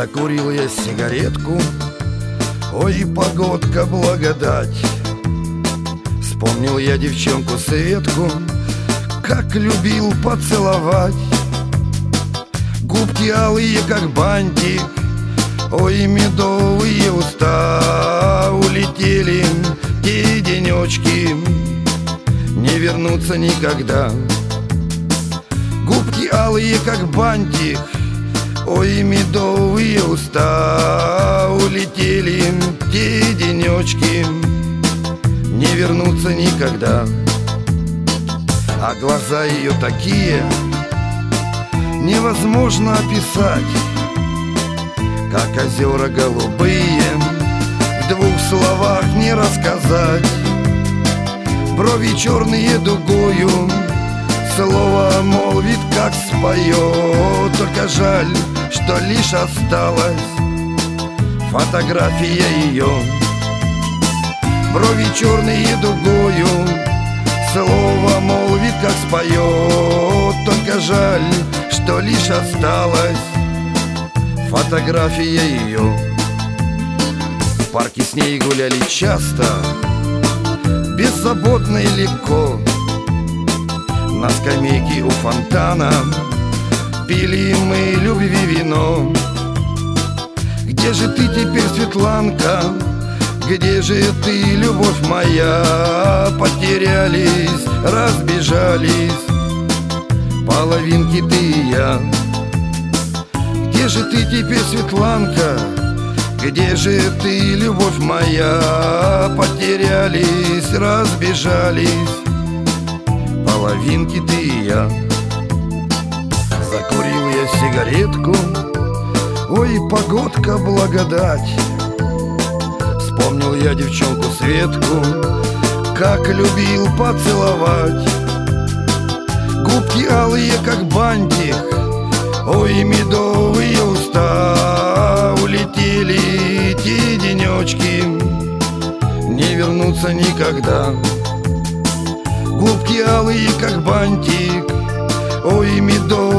Закурил я сигаретку, ой, погодка, благодать. Вспомнил я девчонку Светку, как любил поцеловать. Губки алые, как бантик, ой, медовые уста. Улетели те денечки, не вернутся никогда. Губки алые, как бантик, ой, медовые уста. Улетели те денечки, не вернутся никогда. А глаза ее такие, невозможно описать, как озера голубые, в двух словах не рассказать. Брови черные дугою, слово молвит, как споет. Только жаль, что лишь осталась фотография ее. Брови черные дугою, слово молвит, как споет. Только жаль, что лишь осталась фотография ее. В парке с ней гуляли часто, беззаботно и легко. На скамейке у фонтана пили мы любви вино. Где же ты теперь, Светланка? Где же ты, любовь моя? Потерялись, разбежались половинки ты и я. Где же ты теперь, Светланка? Где же ты, любовь моя? Потерялись, разбежались половинки ты и я. Закурил я сигаретку, ой, погодка, благодать. Вспомнил я девчонку Светку, как любил поцеловать. Губки алые, как бантик, ой, медовые уста. Улетели те денечки, не вернутся никогда. Губки алые, как бантик, ой, медовые